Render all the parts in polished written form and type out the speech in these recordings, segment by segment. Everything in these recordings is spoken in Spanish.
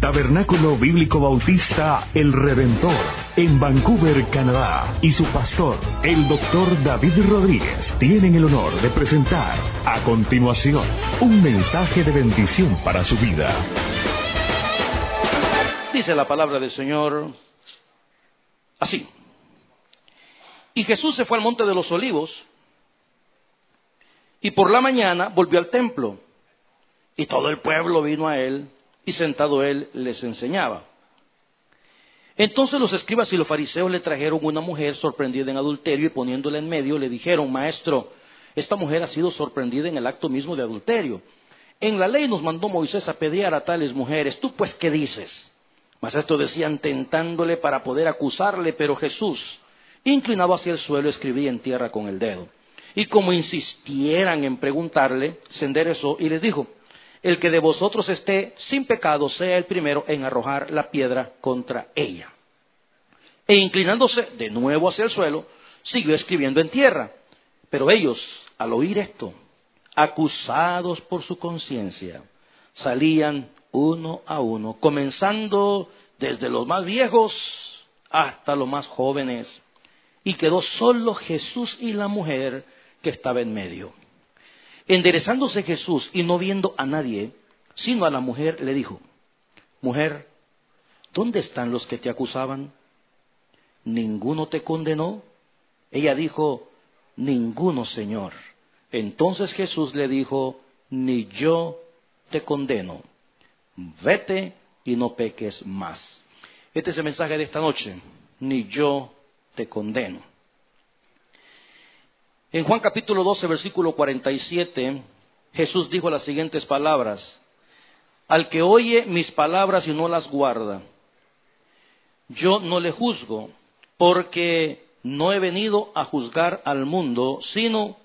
Tabernáculo Bíblico Bautista El Redentor, en Vancouver, Canadá, y su pastor, el Dr. David Rodríguez, tienen el honor de presentar a continuación un mensaje de bendición para su vida. Dice la palabra del Señor así: y Jesús se fue al monte de los Olivos, y por la mañana volvió al templo, y todo el pueblo vino a él, y sentado él les enseñaba. Entonces los escribas y los fariseos le trajeron una mujer sorprendida en adulterio, y poniéndola en medio le dijeron: Maestro, esta mujer ha sido sorprendida en el acto mismo de adulterio. En la ley nos mandó Moisés a apedrear a tales mujeres. ¿Tú pues qué dices? Mas esto decían tentándole para poder acusarle, pero Jesús, inclinado hacia el suelo, escribía en tierra con el dedo. Y como insistieran en preguntarle, se enderezó y les dijo: el que de vosotros esté sin pecado sea el primero en arrojar la piedra contra ella. E inclinándose de nuevo hacia el suelo, siguió escribiendo en tierra. Pero ellos, al oír esto, acusados por su conciencia, salían uno a uno, comenzando desde los más viejos hasta los más jóvenes. Y quedó solo Jesús y la mujer que estaba en medio. Enderezándose Jesús y no viendo a nadie, sino a la mujer, le dijo: Mujer, ¿dónde están los que te acusaban? ¿Ninguno te condenó? Ella dijo: Ninguno, Señor. Entonces Jesús le dijo: Ni yo te condeno. Vete y no peques más. Este es el mensaje de esta noche: ni yo te condeno. En Juan capítulo 12, versículo 47, Jesús dijo las siguientes palabras: al que oye mis palabras y no las guarda, yo no le juzgo, porque no he venido a juzgar al mundo, sino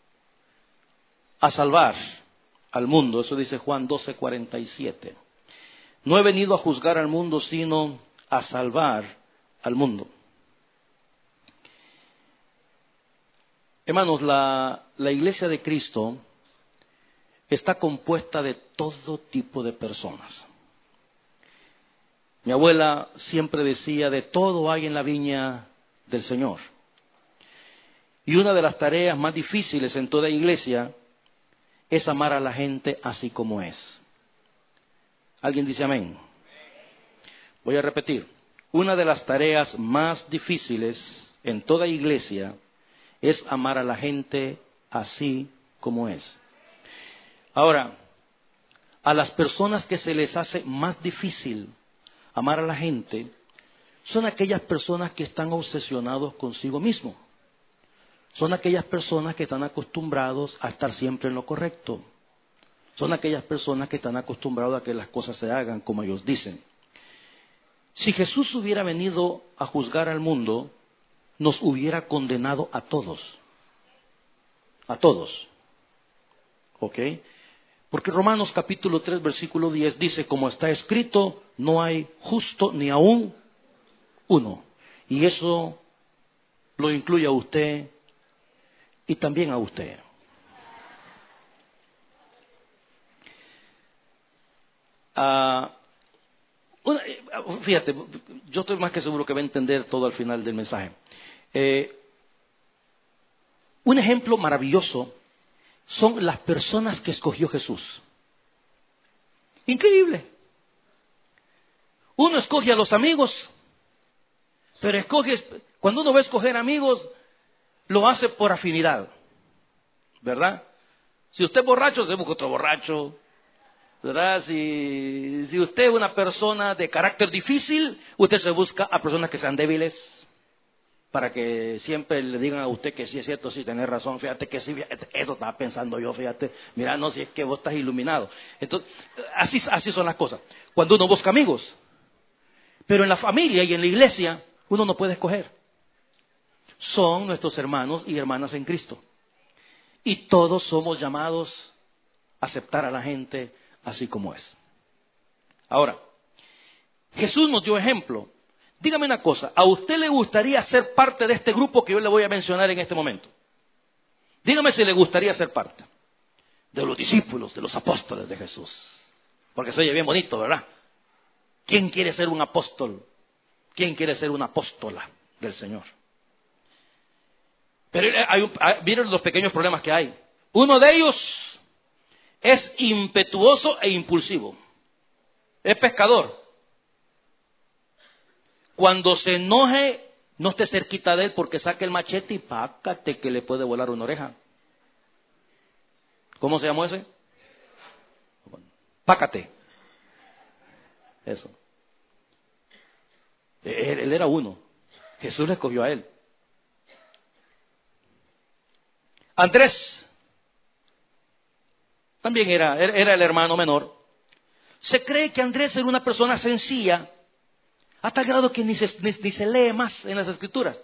a salvar al mundo. Eso dice Juan 12, 47. No he venido a juzgar al mundo, sino a salvar al mundo. Hermanos, la iglesia de Cristo está compuesta de todo tipo de personas. Mi abuela siempre decía: de todo hay en la viña del Señor. Y una de las tareas más difíciles en toda iglesia es amar a la gente así como es. ¿Alguien dice amén? Voy a repetir. Una de las tareas más difíciles en toda iglesia es amar a la gente así como es. Ahora, a las personas que se les hace más difícil amar a la gente son aquellas personas que están obsesionados consigo mismo. Son aquellas personas que están acostumbrados a estar siempre en lo correcto. Son aquellas personas que están acostumbrados a que las cosas se hagan como ellos dicen. Si Jesús hubiera venido a juzgar al mundo, nos hubiera condenado a todos. A todos. ¿Ok? Porque Romanos capítulo 3, versículo 10 dice: como está escrito, no hay justo ni aún uno. Y eso lo incluye a usted y también a usted. Fíjate, yo estoy más que seguro que va a entender todo al final del mensaje. Un ejemplo maravilloso son las personas que escogió Jesús. Increíble. Uno escoge a los amigos, pero cuando uno va a escoger amigos, lo hace por afinidad, ¿verdad? Si usted es borracho, se busca otro borracho, ¿verdad? Si usted es una persona de carácter difícil, usted se busca a personas que sean débiles, para que siempre le digan a usted que sí es cierto, sí, tenés razón, fíjate que sí, eso estaba pensando yo, fíjate, mira, no, si es que vos estás iluminado. Entonces, así son las cosas. Cuando uno busca amigos, pero en la familia y en la iglesia, uno no puede escoger. Son nuestros hermanos y hermanas en Cristo. Y todos somos llamados a aceptar a la gente así como es. Ahora, Jesús nos dio ejemplo. Dígame una cosa, ¿a usted le gustaría ser parte de este grupo que yo le voy a mencionar en este momento? Dígame si le gustaría ser parte de los discípulos, de los apóstoles de Jesús. Porque se oye bien bonito, ¿verdad? ¿Quién quiere ser un apóstol? ¿Quién quiere ser una apóstola del Señor? Pero miren los pequeños problemas que hay. Uno de ellos es impetuoso e impulsivo. Es pescador. Cuando se enoje, no esté cerquita de él porque saque el machete y pácate que le puede volar una oreja. ¿Cómo se llamó ese? Pácate. Eso. Él era uno. Jesús le escogió a él. Andrés también era el hermano menor. Se cree que Andrés era una persona sencilla, a tal grado que ni se lee más en las Escrituras.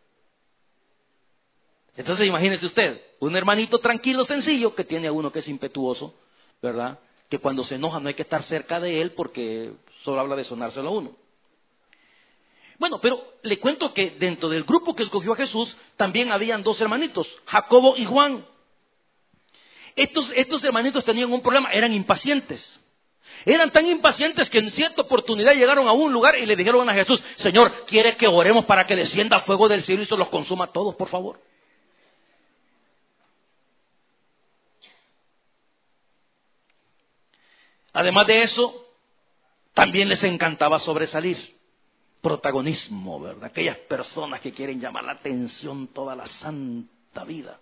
Entonces imagínese usted, un hermanito tranquilo, sencillo, que tiene a uno que es impetuoso, ¿verdad? Que cuando se enoja no hay que estar cerca de él porque solo habla de sonárselo a uno. Bueno, pero le cuento que dentro del grupo que escogió a Jesús también habían dos hermanitos, Jacobo y Juan. Estos hermanitos tenían un problema, eran impacientes. Eran tan impacientes que en cierta oportunidad llegaron a un lugar y le dijeron a Jesús: Señor, ¿quiere que oremos para que descienda fuego del cielo y se los consuma a todos, por favor? Además de eso, también les encantaba sobresalir. Protagonismo, ¿verdad? Aquellas personas que quieren llamar la atención toda la santa vida.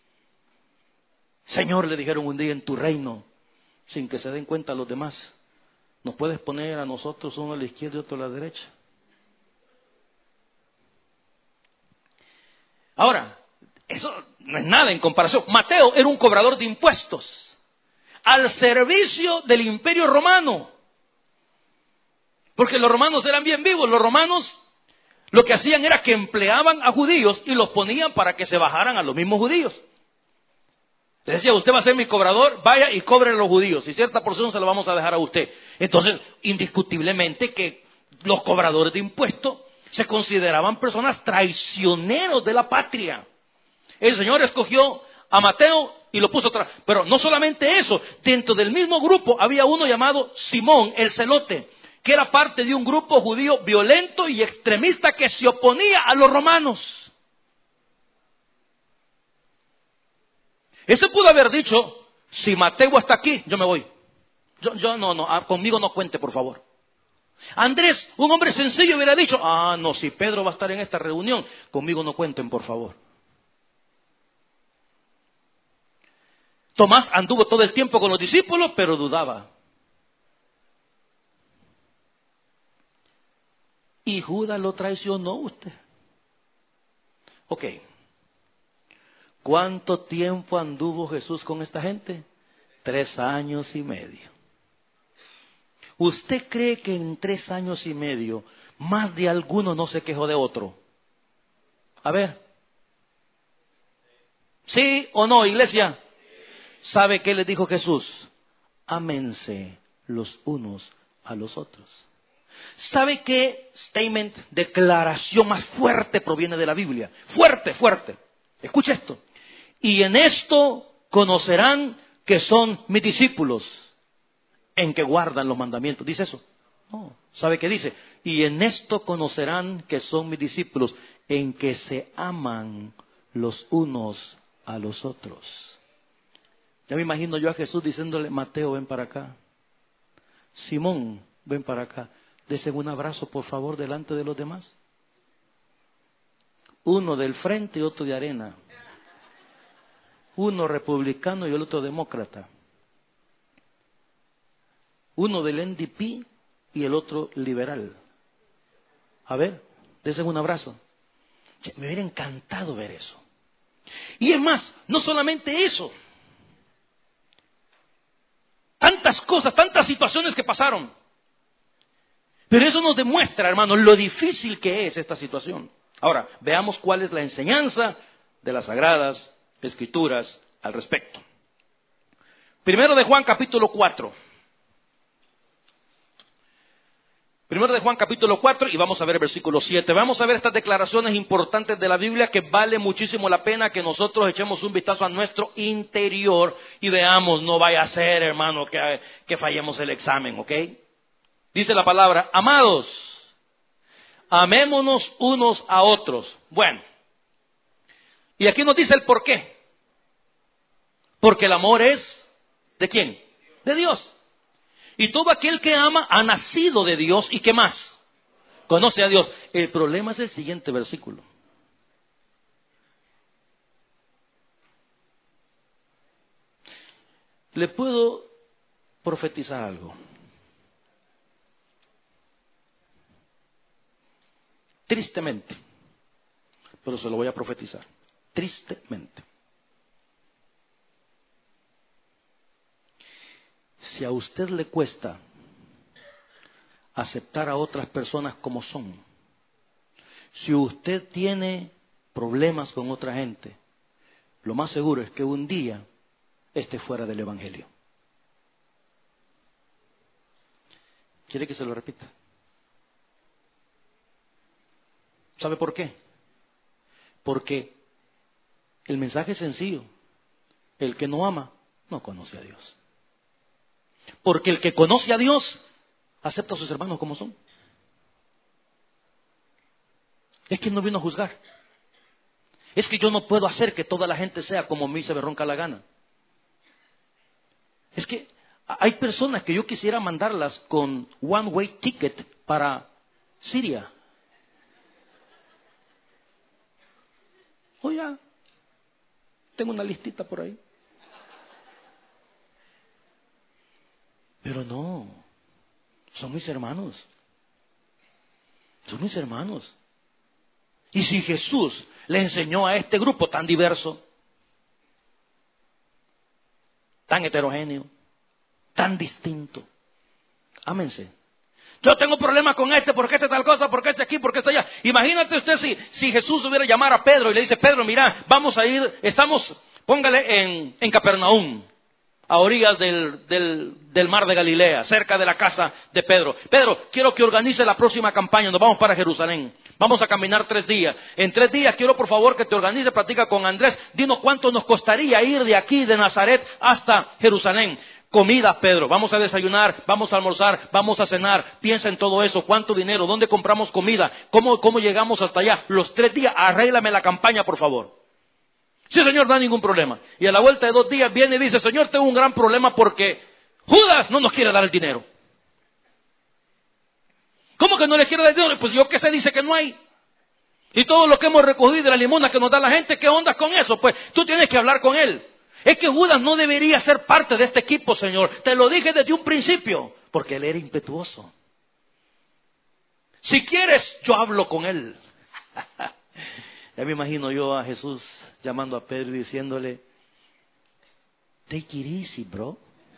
Señor, le dijeron un día, en tu reino, sin que se den cuenta los demás, ¿nos puedes poner a nosotros uno a la izquierda y otro a la derecha? Ahora, eso no es nada en comparación. Mateo era un cobrador de impuestos al servicio del Imperio Romano. Porque los romanos eran bien vivos. Los romanos lo que hacían era que empleaban a judíos y los ponían para que se bajaran a los mismos judíos. Les decía: usted va a ser mi cobrador, vaya y cobre a los judíos, y cierta porción se la vamos a dejar a usted. Entonces, indiscutiblemente que los cobradores de impuestos se consideraban personas traicioneros de la patria. El Señor escogió a Mateo y lo puso atrás. Pero no solamente eso, dentro del mismo grupo había uno llamado Simón el Celote, que era parte de un grupo judío violento y extremista que se oponía a los romanos. Ese pudo haber dicho: si Mateo está aquí, yo me voy. Yo no, conmigo no cuente, por favor. Andrés, un hombre sencillo, hubiera dicho: no, si Pedro va a estar en esta reunión, conmigo no cuenten, por favor. Tomás anduvo todo el tiempo con los discípulos, pero dudaba. Y Judas lo traicionó usted. Ok. ¿Cuánto tiempo anduvo Jesús con esta gente? 3 años y medio. ¿Usted cree que en 3 años y medio más de alguno no se quejó de otro? A ver. ¿Sí o no, iglesia? ¿Sabe qué les dijo Jesús? Ámense los unos a los otros. ¿Sabe qué statement, declaración más fuerte proviene de la Biblia? Fuerte, fuerte. Escuche esto. Y en esto conocerán que son mis discípulos, en que guardan los mandamientos. ¿Dice eso? No. ¿Sabe qué dice? Y en esto conocerán que son mis discípulos, en que se aman los unos a los otros. Ya me imagino yo a Jesús diciéndole: Mateo, ven para acá. Simón, ven para acá. Desen un abrazo, por favor, delante de los demás. Uno del frente y otro de arena. Uno republicano y el otro demócrata. Uno del NDP y el otro liberal. A ver, desen un abrazo. Me hubiera encantado ver eso. Y es más, no solamente eso. Tantas cosas, tantas situaciones que pasaron. Pero eso nos demuestra, hermanos, lo difícil que es esta situación. Ahora, veamos cuál es la enseñanza de las Sagradas Escrituras al respecto. Primero de Juan, capítulo 4. Primero de Juan, capítulo 4, y vamos a ver el versículo 7. Vamos a ver estas declaraciones importantes de la Biblia que vale muchísimo la pena que nosotros echemos un vistazo a nuestro interior y veamos, no vaya a ser, hermano, que fallemos el examen, ¿ok? Dice la palabra, amados, amémonos unos a otros. Bueno, y aquí nos dice el por qué. Porque el amor es, ¿de quién? De Dios. Y todo aquel que ama ha nacido de Dios. ¿Y qué más? Conoce a Dios. El problema es el siguiente versículo. Le puedo profetizar algo. Tristemente. Pero se lo voy a profetizar. Tristemente. Si a usted le cuesta aceptar a otras personas como son, si usted tiene problemas con otra gente, lo más seguro es que un día esté fuera del Evangelio. ¿Quiere que se lo repita? ¿Sabe por qué? Porque el mensaje es sencillo. El que no ama, no conoce a Dios. Porque el que conoce a Dios, acepta a sus hermanos como son. Es que no vino a juzgar. Es que yo no puedo hacer que toda la gente sea como a mí se me ronca la gana. Es que hay personas que yo quisiera mandarlas con one way ticket para Siria. Oye, tengo una listita por ahí. Pero no, son mis hermanos. Son mis hermanos. Y si Jesús le enseñó a este grupo tan diverso, tan heterogéneo, tan distinto, ámense. Yo tengo problemas con este, porque este tal cosa, porque este aquí, porque este allá. Imagínate usted si Jesús hubiera llamado a Pedro y le dice, Pedro, mira, vamos a ir, póngale en Capernaum, a orillas del mar de Galilea, cerca de la casa de Pedro. Pedro, quiero que organice la próxima campaña, nos vamos para Jerusalén. Vamos a caminar 3 días. En 3 días quiero por favor que te organice, platica con Andrés. Dinos cuánto nos costaría ir de aquí, de Nazaret, hasta Jerusalén. Comida, Pedro, vamos a desayunar, vamos a almorzar, vamos a cenar. Piensa en todo eso, cuánto dinero, dónde compramos comida, cómo llegamos hasta allá. Los 3 días, arréglame la campaña, por favor. Sí, Señor, no hay ningún problema. Y a la vuelta de 2 días viene y dice, Señor, tengo un gran problema porque Judas no nos quiere dar el dinero. ¿Cómo que no le quiere dar el dinero? Pues yo qué sé, dice que no hay. Y todo lo que hemos recogido de la limosna que nos da la gente, ¿qué onda con eso? Pues tú tienes que hablar con él. Es que Judas no debería ser parte de este equipo, Señor. Te lo dije desde un principio, porque él era impetuoso. Si quieres, yo hablo con él. Ya me imagino yo a Jesús llamando a Pedro y diciéndole, take it easy, bro.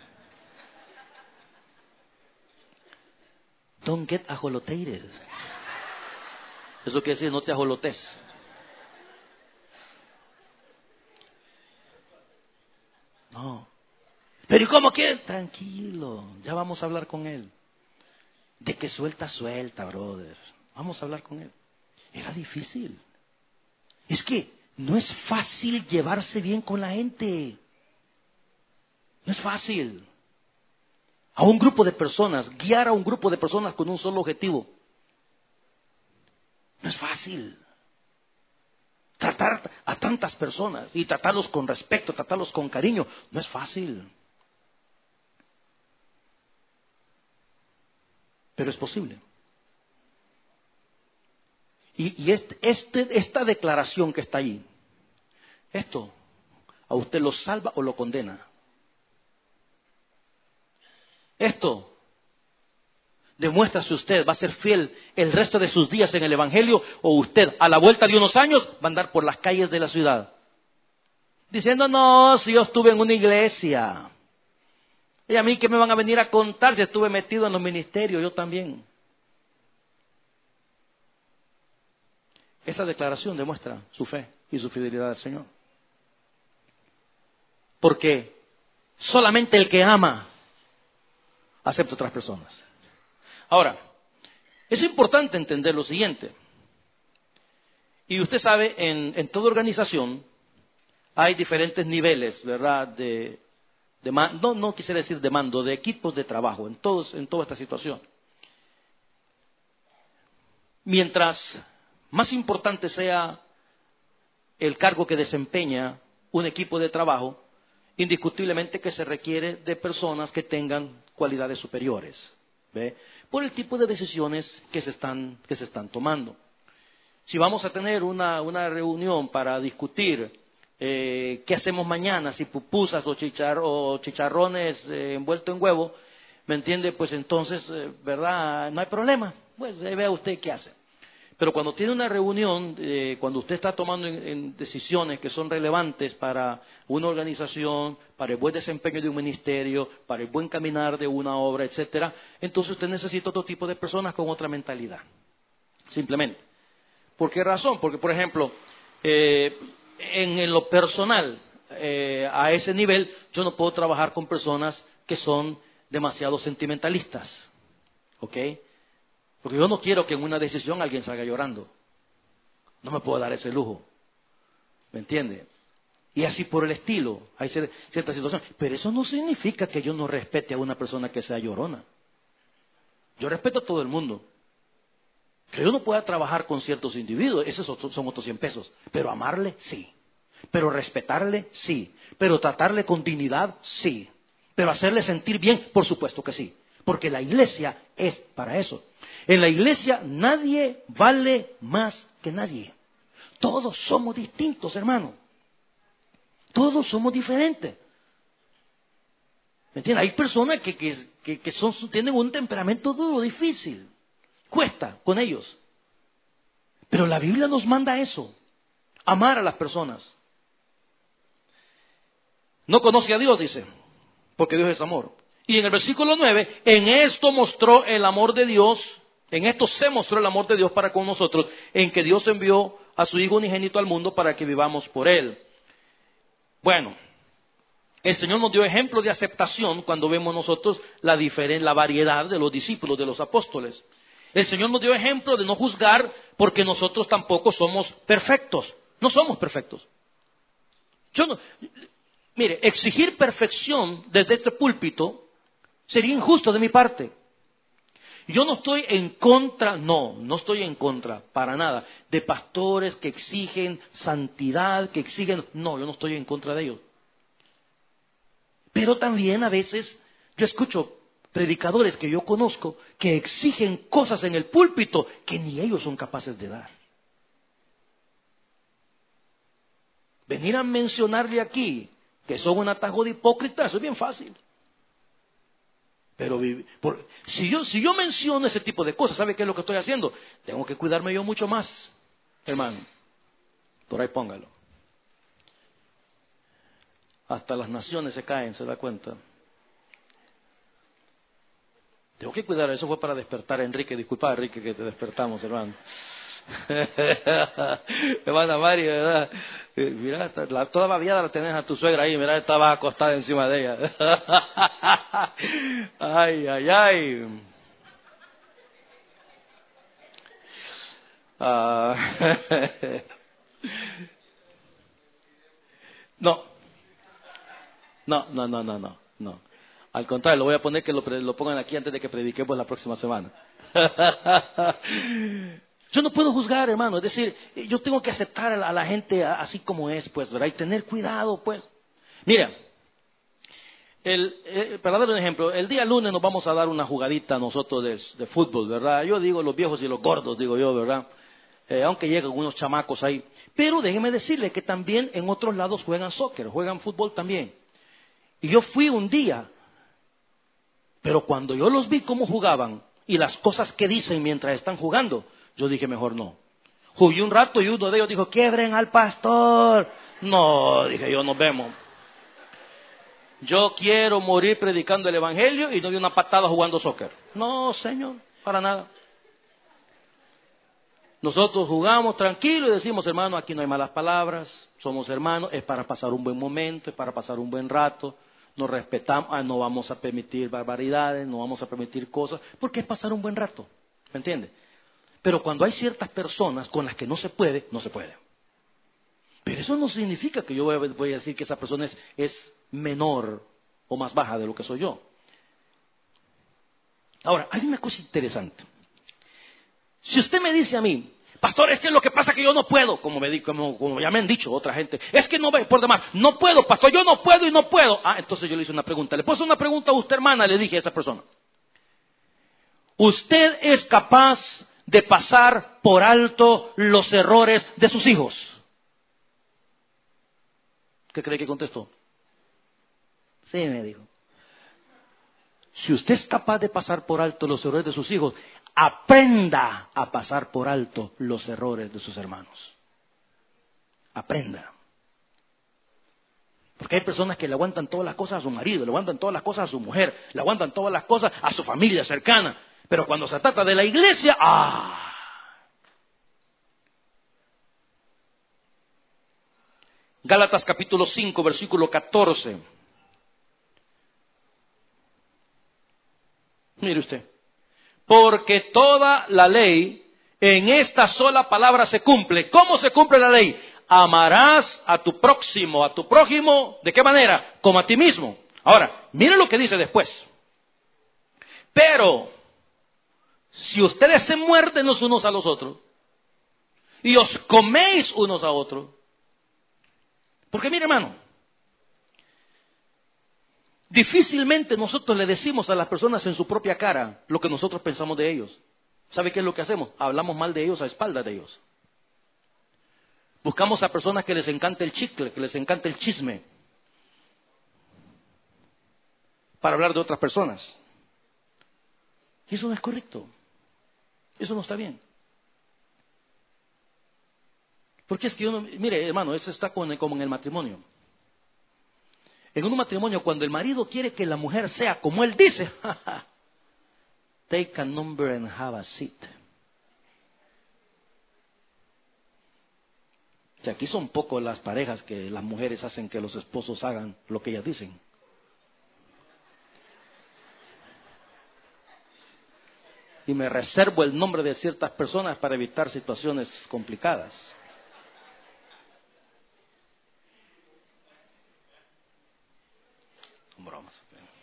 Don't get ajolotated. Eso quiere decir, no te ajolotes. No. Pero ¿y cómo quiere? Tranquilo, ya vamos a hablar con él. De que suelta, brother. Vamos a hablar con él. Era difícil. Es que no es fácil llevarse bien con la gente. No es fácil. A un grupo de personas, guiar a un grupo de personas con un solo objetivo. No es fácil. Tratar a tantas personas y tratarlos con respeto, tratarlos con cariño, no es fácil. Pero es posible. Y esta declaración que está ahí, esto a usted lo salva o lo condena. Esto demuestra si usted va a ser fiel el resto de sus días en el Evangelio o usted a la vuelta de unos años va a andar por las calles de la ciudad diciendo, no, si yo estuve en una iglesia. Y a mí que me van a venir a contar si estuve metido en los ministerios, yo también. Esa declaración demuestra su fe y su fidelidad al Señor. Porque solamente el que ama acepta a otras personas. Ahora, es importante entender lo siguiente. Y usted sabe, en toda organización hay diferentes niveles, ¿verdad? No quisiera decir de mando, de equipos de trabajo, en toda esta situación. mientras más importante sea el cargo que desempeña un equipo de trabajo, indiscutiblemente que se requiere de personas que tengan cualidades superiores, ¿ve? Por el tipo de decisiones que se están tomando. Si vamos a tener una reunión para discutir qué hacemos mañana, si pupusas o chicharrones envueltos en huevo, ¿me entiende? Pues entonces, ¿verdad? No hay problema, pues vea usted qué hace. Pero cuando tiene una reunión, cuando usted está tomando en decisiones que son relevantes para una organización, para el buen desempeño de un ministerio, para el buen caminar de una obra, etcétera, entonces usted necesita otro tipo de personas con otra mentalidad. Simplemente. ¿Por qué razón? Porque, por ejemplo, en lo personal, a ese nivel, yo no puedo trabajar con personas que son demasiado sentimentalistas. ¿Ok? Porque yo no quiero que en una decisión alguien salga llorando. No me puedo dar ese lujo. ¿Me entiende? Y así por el estilo. Hay ciertas situaciones. Pero eso no significa que yo no respete a una persona que sea llorona. Yo respeto a todo el mundo. Que yo no pueda trabajar con ciertos individuos, esos son otros 100 pesos. Pero amarle, sí. Pero respetarle, sí. Pero tratarle con dignidad, sí. Pero hacerle sentir bien, por supuesto que sí. Porque la iglesia es para eso. En la iglesia nadie vale más que nadie. Todos somos distintos, hermano. Todos somos diferentes. ¿Me entiendes? Hay personas que tienen un temperamento duro, difícil. Cuesta con ellos. Pero la Biblia nos manda eso. Amar a las personas. No conoce a Dios, dice. Porque Dios es amor. Y en el versículo 9, en esto mostró el amor de Dios. En esto se mostró el amor de Dios para con nosotros. En que Dios envió a su Hijo unigénito al mundo para que vivamos por Él. Bueno. El Señor nos dio ejemplo de aceptación cuando vemos nosotros la variedad de los discípulos, de los apóstoles. El Señor nos dio ejemplo de no juzgar porque nosotros tampoco somos perfectos. No somos perfectos. Mire, exigir perfección desde este púlpito sería injusto de mi parte. Yo no estoy en contra, no estoy en contra, para nada, de pastores que exigen santidad, yo no estoy en contra de ellos. Pero también a veces yo escucho predicadores que yo conozco que exigen cosas en el púlpito que ni ellos son capaces de dar. Venir a mencionarle aquí que son un atajo de hipócritas, eso es bien fácil. Pero si yo menciono ese tipo de cosas, ¿sabe qué es lo que estoy haciendo? Tengo que cuidarme yo mucho más, hermano. Por ahí póngalo. Hasta las naciones se caen, ¿se da cuenta? Tengo que cuidar, eso fue para despertar a Enrique. Disculpa, Enrique, que te despertamos, hermano. Hermana Mari, ¿verdad? Mira, toda babiada la tenés a tu suegra ahí, mira, estaba acostada encima de ella. Ay, ay, ay. No. Al contrario, lo voy a poner que lo pongan aquí antes de que prediquemos la próxima semana. Yo no puedo juzgar, hermano. Es decir, yo tengo que aceptar a la gente así como es, pues, ¿verdad? Y tener cuidado, pues. Mira, para dar un ejemplo, el día lunes nos vamos a dar una jugadita nosotros de fútbol, ¿verdad? Yo digo los viejos y los gordos, digo yo, ¿verdad? Aunque llegan unos chamacos ahí. Pero déjeme decirle que también en otros lados juegan soccer, juegan fútbol también. Y yo fui un día, pero cuando yo los vi cómo jugaban y las cosas que dicen mientras están jugando, yo dije mejor no. Jugué un rato y uno de ellos dijo, quiebren al pastor. No, dije yo, nos vemos. Yo quiero morir predicando el evangelio y no de una patada jugando soccer. No, Señor, para nada. Nosotros jugamos tranquilo y decimos, hermano, aquí no hay malas palabras, somos hermanos, es para pasar un buen momento, es para pasar un buen rato, nos respetamos, no vamos a permitir barbaridades, no vamos a permitir cosas, porque es pasar un buen rato, ¿me entiende? Pero cuando hay ciertas personas con las que no se puede, no se puede. Pero eso no significa que yo voy a decir que esa persona es menor o más baja de lo que soy yo. Ahora, hay una cosa interesante. Si usted me dice a mí, pastor, es que lo que pasa es que yo no puedo, como ya me han dicho otra gente, es que no ve por demás, no puedo, pastor, yo no puedo y no puedo. Entonces yo le hice una pregunta. Le puse una pregunta a usted, hermana, le dije a esa persona. ¿Usted es capaz de pasar por alto los errores de sus hijos? ¿Qué cree que contestó? Sí, me dijo. Si usted es capaz de pasar por alto los errores de sus hijos, aprenda a pasar por alto los errores de sus hermanos. Aprenda. Porque hay personas que le aguantan todas las cosas a su marido, le aguantan todas las cosas a su mujer, le aguantan todas las cosas a su familia cercana. Pero cuando se trata de la iglesia, Gálatas capítulo 5, versículo 14. Mire usted. Porque toda la ley en esta sola palabra se cumple. ¿Cómo se cumple la ley? Amarás a tu próximo, a tu prójimo, ¿de qué manera? Como a ti mismo. Ahora, mire lo que dice después. Pero, si ustedes se muerden los unos a los otros, y os coméis unos a otros, porque mire, hermano, difícilmente nosotros le decimos a las personas en su propia cara lo que nosotros pensamos de ellos. ¿Sabe qué es lo que hacemos? Hablamos mal de ellos a espaldas de ellos. Buscamos a personas que les encanta el chicle, que les encanta el chisme, para hablar de otras personas. Y eso no es correcto. Eso no está bien. Porque es que mire, hermano, eso está como en el matrimonio. En un matrimonio, cuando el marido quiere que la mujer sea como él dice, take a number and have a seat. O sea, aquí son pocos las parejas que las mujeres hacen que los esposos hagan lo que ellas dicen. Y me reservo el nombre de ciertas personas para evitar situaciones complicadas. Bromas.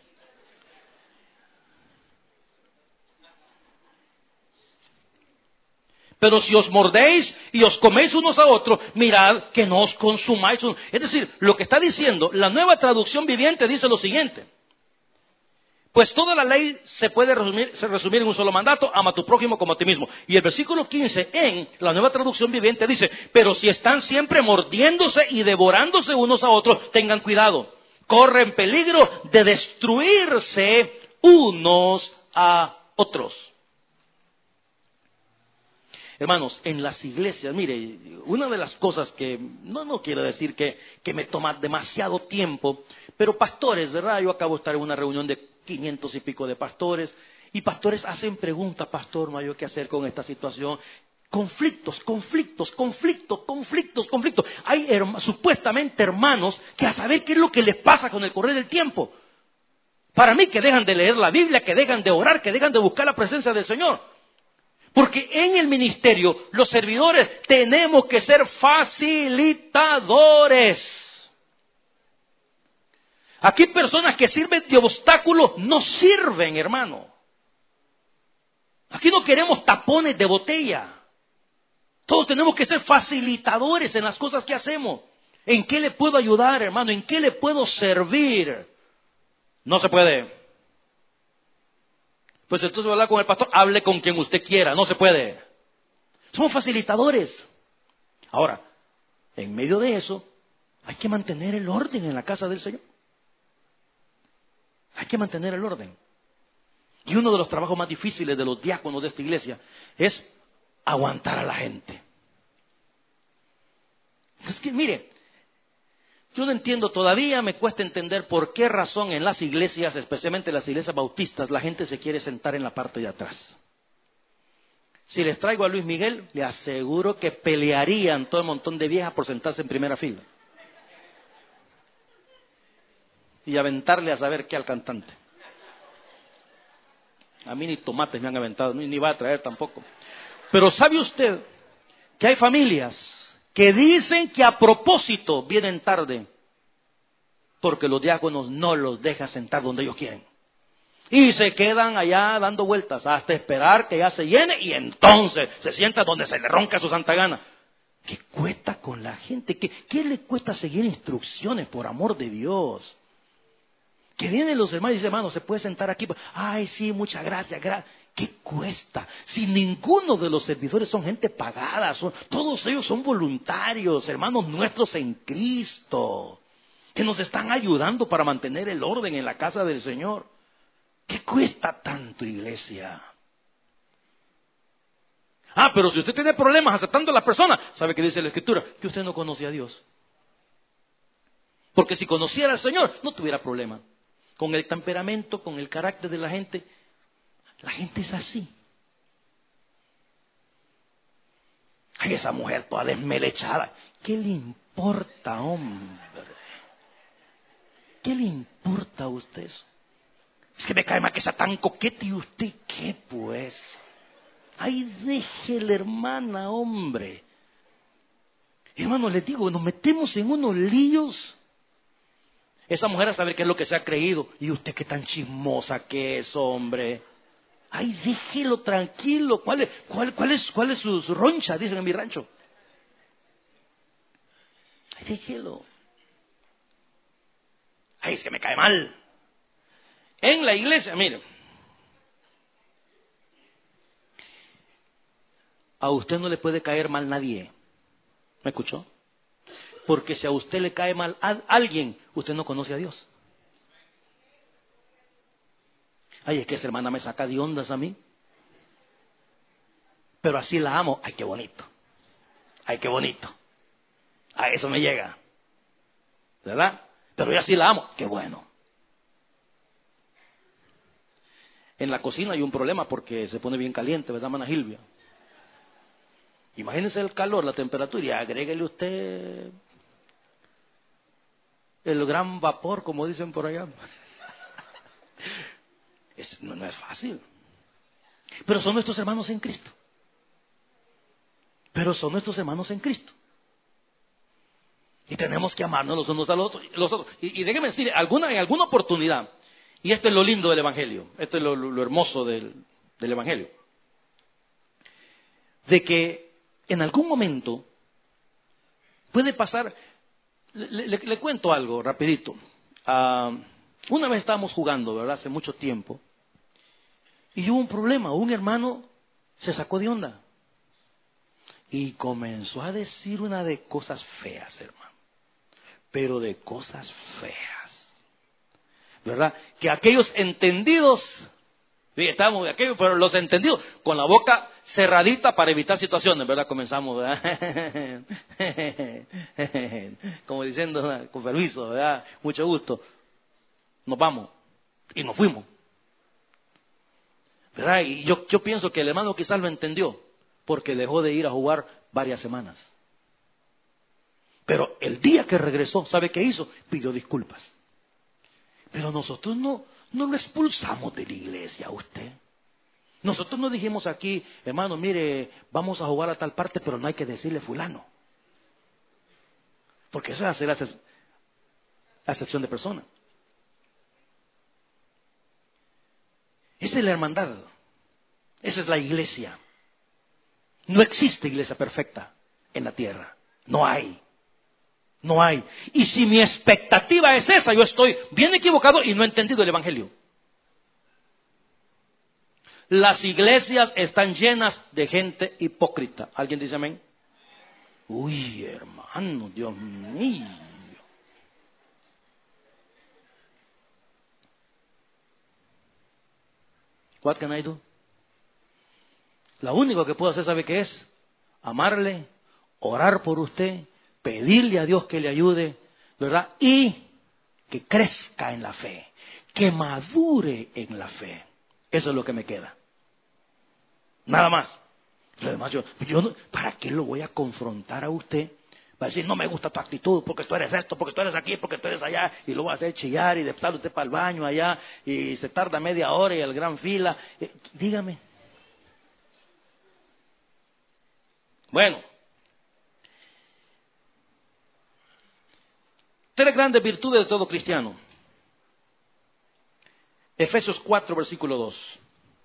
Pero si os mordéis y os coméis unos a otros, mirad que no os consumáis. Es decir, lo que está diciendo, la Nueva Traducción Viviente dice lo siguiente. Pues toda la ley se puede resumir en un solo mandato: ama a tu prójimo como a ti mismo. Y el versículo 15 en la Nueva Traducción Viviente dice: pero si están siempre mordiéndose y devorándose unos a otros, tengan cuidado. Corren peligro de destruirse unos a otros. Hermanos, en las iglesias, mire, una de las cosas que no quiero decir que me toma demasiado tiempo, pero pastores, ¿verdad? Yo acabo de estar en una reunión de 500 y pico de pastores, y pastores hacen preguntas: pastor, no hay qué hacer con esta situación. Conflictos. Hay supuestamente hermanos que a saber qué es lo que les pasa con el correr del tiempo. Para mí, que dejan de leer la Biblia, que dejan de orar, que dejan de buscar la presencia del Señor. Porque en el ministerio, los servidores tenemos que ser facilitadores. Aquí personas que sirven de obstáculo no sirven, hermano. Aquí no queremos tapones de botella. Todos tenemos que ser facilitadores en las cosas que hacemos. ¿En qué le puedo ayudar, hermano? ¿En qué le puedo servir? No se puede. Pues entonces va a hablar con el pastor, hable con quien usted quiera, no se puede. Somos facilitadores. Ahora, en medio de eso, hay que mantener el orden en la casa del Señor. Hay que mantener el orden. Y uno de los trabajos más difíciles de los diáconos de esta iglesia es aguantar a la gente. Es que mire, yo no entiendo, todavía me cuesta entender por qué razón en las iglesias, especialmente en las iglesias bautistas, la gente se quiere sentar en la parte de atrás. Si les traigo a Luis Miguel, le aseguro que pelearían todo el montón de viejas por sentarse en primera fila. Y aventarle a saber qué al cantante. A mí ni tomates me han aventado, ni va a traer tampoco. Pero ¿sabe usted que hay familias que dicen que a propósito vienen tarde porque los diáconos no los dejan sentar donde ellos quieren? Y se quedan allá dando vueltas hasta esperar que ya se llene y entonces se sienta donde se le ronca su santa gana. ¿Qué cuesta con la gente? ¿Qué le cuesta seguir instrucciones, por amor de Dios? Que vienen los hermanos y dicen, hermano, ¿se puede sentar aquí? Ay, sí, muchas gracias. ¿Qué cuesta? Si ninguno de los servidores son gente pagada, todos ellos son voluntarios, hermanos nuestros en Cristo, que nos están ayudando para mantener el orden en la casa del Señor. ¿Qué cuesta tanto, iglesia? Pero si usted tiene problemas aceptando a la persona, ¿sabe qué dice la Escritura? Que usted no conoce a Dios. Porque si conociera al Señor, no tuviera problema. Con el temperamento, con el carácter de la gente es así. Ay, esa mujer toda desmelechada. ¿Qué le importa, hombre? ¿Qué le importa a usted eso? Es que me cae mal que sea tan coquete. ¿Y usted qué, pues? Ay, déjele, hermana, hombre. Hermano, les digo, nos metemos en unos líos. Esa mujer a saber qué es lo que se ha creído. Y usted qué tan chismosa que es, hombre. Ay, déjelo tranquilo. ¿Cuál es su roncha? Dicen en mi rancho. Ay, déjelo. Ay, es que me cae mal. En la iglesia, mire. A usted no le puede caer mal nadie. ¿Me escuchó? Porque si a usted le cae mal a alguien, usted no conoce a Dios. Ay, es que esa hermana me saca de ondas a mí. Pero así la amo. Ay, qué bonito. Ay, qué bonito. A eso me llega. ¿Verdad? Pero yo así la amo. Qué bueno. En la cocina hay un problema porque se pone bien caliente, ¿verdad, Mana Gilvia? Imagínense el calor, la temperatura, y agréguele usted el gran vapor, como dicen por allá. No es fácil. Pero son nuestros hermanos en Cristo. Y tenemos que amarnos los unos a los otros. Y déjenme decir, en alguna oportunidad, y esto es lo lindo del Evangelio, esto es lo hermoso del Evangelio, de que en algún momento puede pasar. Le cuento algo rapidito. Una vez estábamos jugando, ¿verdad? Hace mucho tiempo. Y hubo un problema. Un hermano se sacó de onda. Y comenzó a decir una de cosas feas, hermano. Pero de cosas feas. ¿Verdad? Que aquellos entendidos, estamos de aquellos, pero los entendidos, con la boca cerradita para evitar situaciones, ¿verdad? Comenzamos, ¿verdad? Como diciendo, ¿verdad? Con permiso, ¿verdad? Mucho gusto. Nos vamos. Y nos fuimos. ¿Verdad? Y yo pienso que el hermano quizás lo entendió, porque dejó de ir a jugar varias semanas. Pero el día que regresó, ¿sabe qué hizo? Pidió disculpas. Pero nosotros no lo expulsamos de la iglesia a usted. Nosotros no dijimos aquí, hermano, mire, vamos a jugar a tal parte, pero no hay que decirle fulano. Porque eso es hacer acepción de persona. Esa es la hermandad. Esa es la iglesia. No existe iglesia perfecta en la tierra. No hay. Y si mi expectativa es esa, yo estoy bien equivocado y no he entendido el Evangelio. Las iglesias están llenas de gente hipócrita. ¿Alguien dice amén? Uy, hermano, Dios mío. What can I do? Lo único que puedo hacer, ¿sabe qué es? Amarle, orar por usted, pedirle a Dios que le ayude, ¿verdad? Y que crezca en la fe, que madure en la fe. Eso es lo que me queda. Nada más. Lo demás yo ¿para qué lo voy a confrontar a usted? Va a decir, no me gusta tu actitud, porque tú eres esto, porque tú eres aquí, porque tú eres allá, y lo voy a hacer chillar, y de pasar usted para el baño allá, y se tarda media hora, y el gran fila. Dígame. Bueno. 3 grandes virtudes de todo cristiano. Efesios 4, versículo 2.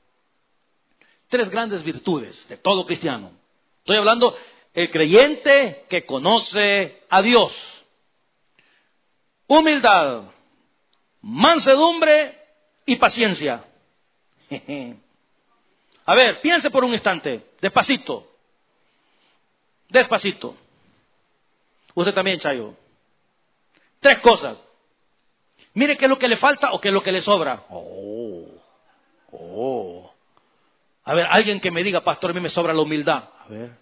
3 grandes virtudes de todo cristiano. Estoy hablando el creyente que conoce a Dios. Humildad, mansedumbre y paciencia. A ver, piense por un instante, despacito. Despacito. Usted también, Chayo. 3 cosas. Mire qué es lo que le falta o qué es lo que le sobra. A ver, alguien que me diga, pastor, a mí me sobra la humildad. A ver.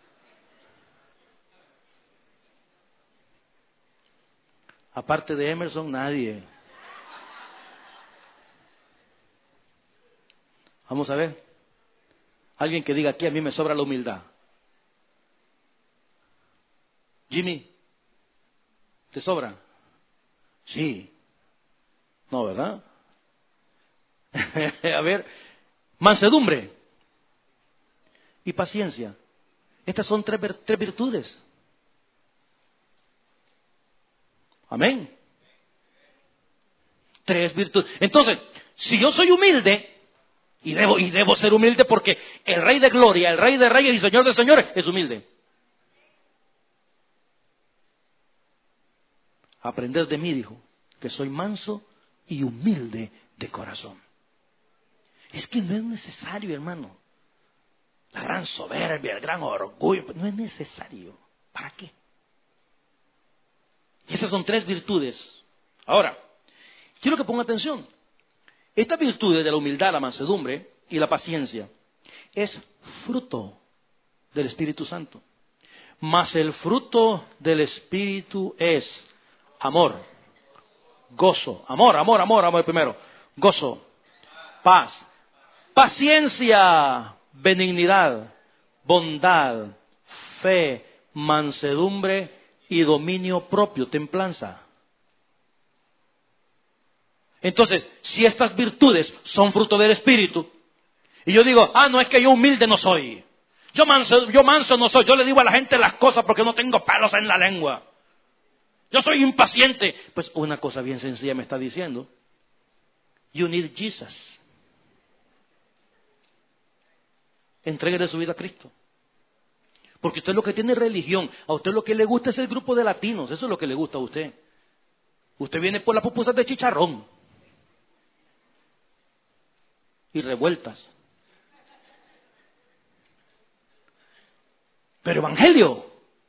Aparte de Emerson, nadie. Vamos a ver. Alguien que diga aquí, a mí me sobra la humildad. Jimmy, ¿te sobra? Sí. No, ¿verdad? A ver, mansedumbre y paciencia. Estas son 3 virtudes. Amén. 3 virtudes. Entonces, si yo soy humilde, y debo ser humilde porque el Rey de Gloria, el Rey de Reyes y Señor de Señores es humilde. Aprended de mí, dijo, que soy manso y humilde de corazón. Es que no es necesario, hermano. La gran soberbia, el gran orgullo, no es necesario. ¿Para qué? Y esas son 3 virtudes. Ahora, quiero que ponga atención. Estas virtudes de la humildad, la mansedumbre y la paciencia es fruto del Espíritu Santo. Mas el fruto del Espíritu es amor, gozo, amor primero, gozo, paz, paciencia, benignidad, bondad, fe, mansedumbre y dominio propio, templanza. Entonces, si estas virtudes son fruto del Espíritu, y yo digo, no es que yo humilde no soy, yo manso no soy, yo le digo a la gente las cosas porque no tengo pelos en la lengua, yo soy impaciente, pues una cosa bien sencilla me está diciendo, you need Jesus. Entréguele su vida a Cristo. Porque usted lo que tiene es religión, a usted lo que le gusta es el grupo de latinos, eso es lo que le gusta a usted. Usted viene por las pupusas de chicharrón y revueltas. Pero evangelio.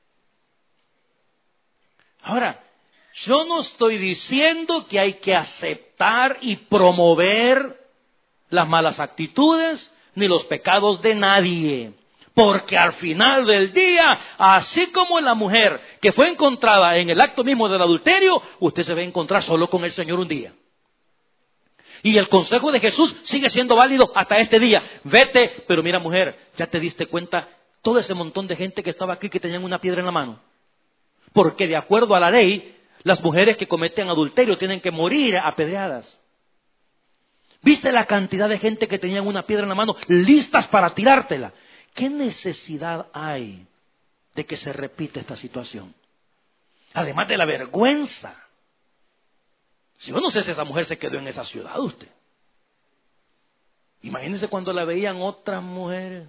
Ahora, yo no estoy diciendo que hay que aceptar y promover las malas actitudes ni los pecados de nadie. Porque al final del día, así como la mujer que fue encontrada en el acto mismo del adulterio, usted se va a encontrar solo con el Señor un día. Y el consejo de Jesús sigue siendo válido hasta este día. Vete, pero mira mujer, ¿ya te diste cuenta todo ese montón de gente que estaba aquí que tenían una piedra en la mano? Porque de acuerdo a la ley, las mujeres que cometen adulterio tienen que morir apedreadas. ¿Viste la cantidad de gente que tenían una piedra en la mano listas para tirártela? ¿Qué necesidad hay de que se repita esta situación? Además de la vergüenza. Si yo no sé si esa mujer se quedó en esa ciudad, usted. Imagínense cuando la veían otras mujeres.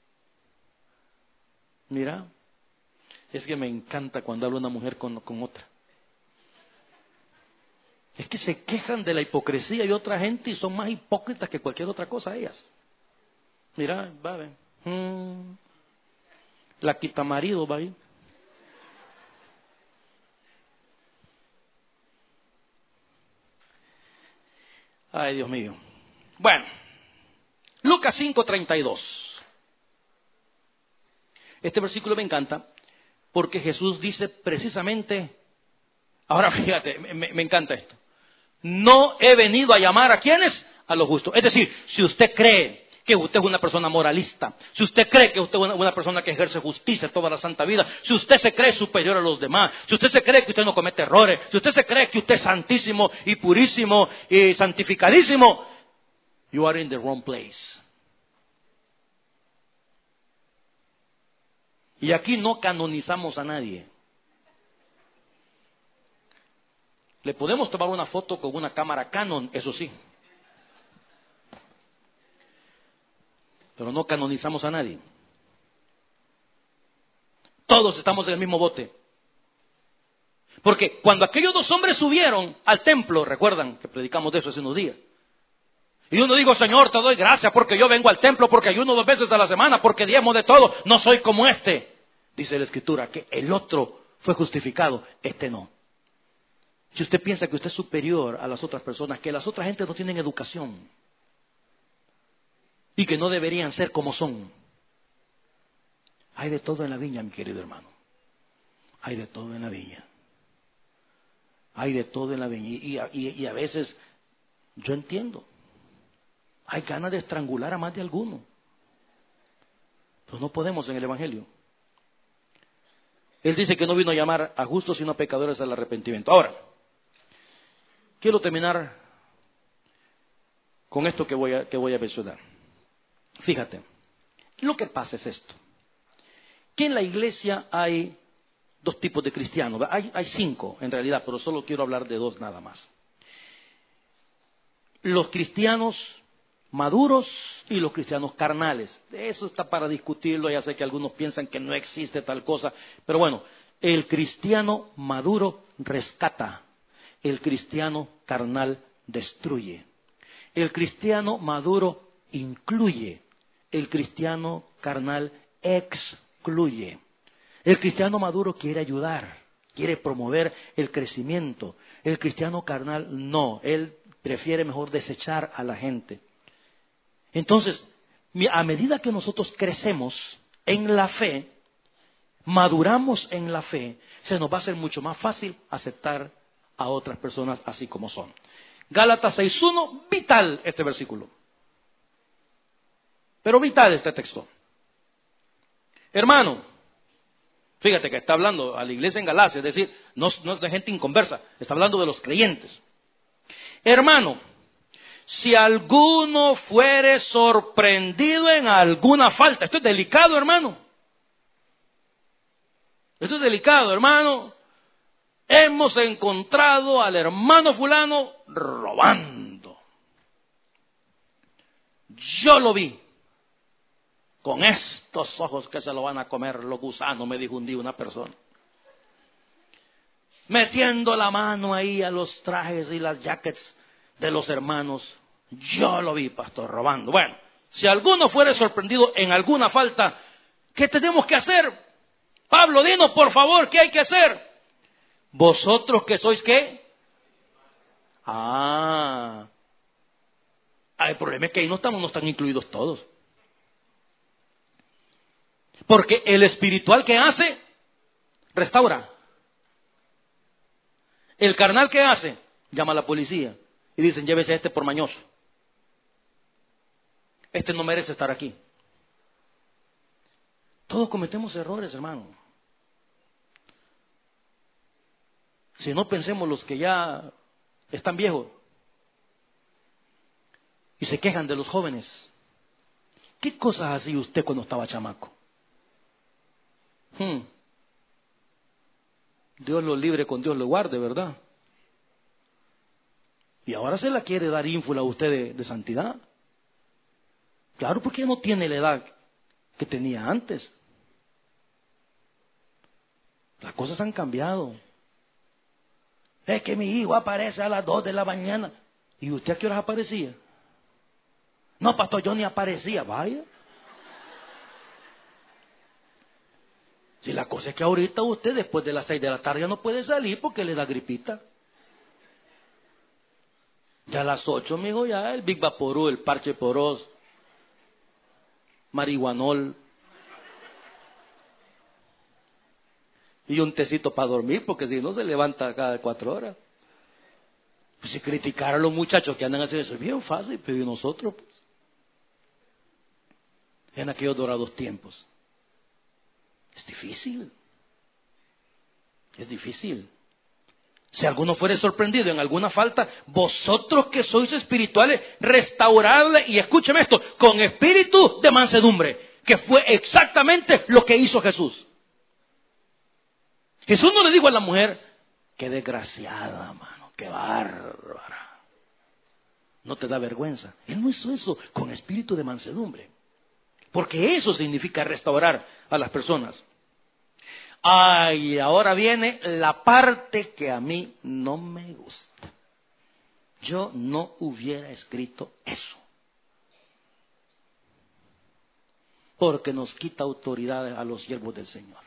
Mira, es que me encanta cuando habla una mujer con otra. Es que se quejan de la hipocresía de otra gente y son más hipócritas que cualquier otra cosa ellas. Mira, va a ver. La quita marido va ahí. Ay, Dios mío. Bueno, Lucas 5:32. Este versículo me encanta porque Jesús dice precisamente, ahora fíjate, me encanta esto. No he venido a llamar a ¿quiénes? A los justos. Es decir, si usted cree que usted es una persona moralista, si usted cree que usted es una persona que ejerce justicia toda la santa vida, si usted se cree superior a los demás, si usted se cree que usted no comete errores, si usted se cree que usted es santísimo y purísimo y santificadísimo, you are in the wrong place. Y aquí no canonizamos a nadie. Le podemos tomar una foto con una cámara Canon, eso sí. pero no canonizamos a nadie. Todos estamos en el mismo bote. Porque cuando aquellos dos hombres subieron al templo, recuerdan que predicamos de eso hace unos días, y uno dijo: Señor, te doy gracias porque yo vengo al templo, porque ayuno 2 veces a la semana, porque diezmo de todo, no soy como este. Dice la Escritura que el otro fue justificado, este no. Si usted piensa que usted es superior a las otras personas, que las otras gentes no tienen educación y que no deberían ser como son. Hay de todo en la viña, mi querido hermano. Hay de todo en la viña. Hay de todo en la viña. Y a veces, yo entiendo, hay ganas de estrangular a más de alguno. Pero no podemos en el Evangelio. Él dice que no vino a llamar a justos sino a pecadores al arrepentimiento. Ahora, quiero terminar con esto que voy a mencionar. Fíjate, lo que pasa es esto. Que en la iglesia hay 2 tipos de cristianos. Hay 5 en realidad, pero solo quiero hablar de 2 nada más. Los cristianos maduros y los cristianos carnales. Eso está para discutirlo. Ya sé que algunos piensan que no existe tal cosa. Pero bueno, el cristiano maduro rescata. El cristiano carnal destruye. El cristiano maduro incluye. El cristiano carnal excluye. El cristiano maduro quiere ayudar, quiere promover el crecimiento. El cristiano carnal no, él prefiere mejor desechar a la gente. Entonces, a medida que nosotros crecemos en la fe, maduramos en la fe, se nos va a hacer mucho más fácil aceptar a otras personas así como son. Gálatas 6:1, vital este versículo. Pero vital este texto. Hermano, fíjate que está hablando a la iglesia en Galacia, es decir, no es de gente inconversa, está hablando de los creyentes. Hermano, si alguno fuere sorprendido en alguna falta, esto es delicado, hermano. Esto es delicado, hermano. Hemos encontrado al hermano fulano robando. Yo lo vi. Con estos ojos que se lo van a comer los gusanos, me dijo un día una persona. Metiendo la mano ahí a los trajes y las jackets de los hermanos. Yo lo vi, pastor, robando. Bueno, si alguno fuere sorprendido en alguna falta, ¿qué tenemos que hacer? Pablo, dinos por favor, ¿qué hay que hacer? ¿Vosotros que sois qué? El problema es que ahí no están incluidos todos. Porque el espiritual que hace, restaura. El carnal que hace, llama a la policía y dicen: llévese a este por mañoso. Este no merece estar aquí. Todos cometemos errores, hermano. Si no, pensemos los que ya están viejos y se quejan de los jóvenes. ¿Qué cosas hacía usted cuando estaba chamaco? Dios lo libre, con Dios lo guarde, ¿verdad? Y ahora se la quiere dar ínfula a usted de santidad. Claro, porque no tiene la edad que tenía antes. Las cosas han cambiado. Es que mi hijo aparece a las 2 de la mañana. ¿Y usted a qué horas aparecía? No, pastor, yo ni aparecía. Vaya. Si la cosa es que ahorita usted después de las 6 de la tarde ya no puede salir porque le da gripita. Ya a las 8, mijo, ya el Big Vaporú, el parche poros, marihuanol y un tecito para dormir, porque si no se levanta cada 4 horas. Pues si criticar a los muchachos que andan haciendo eso es bien fácil, pero ¿y nosotros? Pues, en aquellos dorados tiempos. Es difícil. Es difícil. Si alguno fuere sorprendido en alguna falta, vosotros que sois espirituales, restauradle, y escúcheme esto, con espíritu de mansedumbre, que fue exactamente lo que hizo Jesús. Jesús no le dijo a la mujer: qué desgraciada, mano, qué bárbara. No te da vergüenza. Él no hizo eso, con espíritu de mansedumbre. Porque eso significa restaurar a las personas. Y ahora viene la parte que a mí no me gusta. Yo no hubiera escrito eso. Porque nos quita autoridad a los siervos del Señor.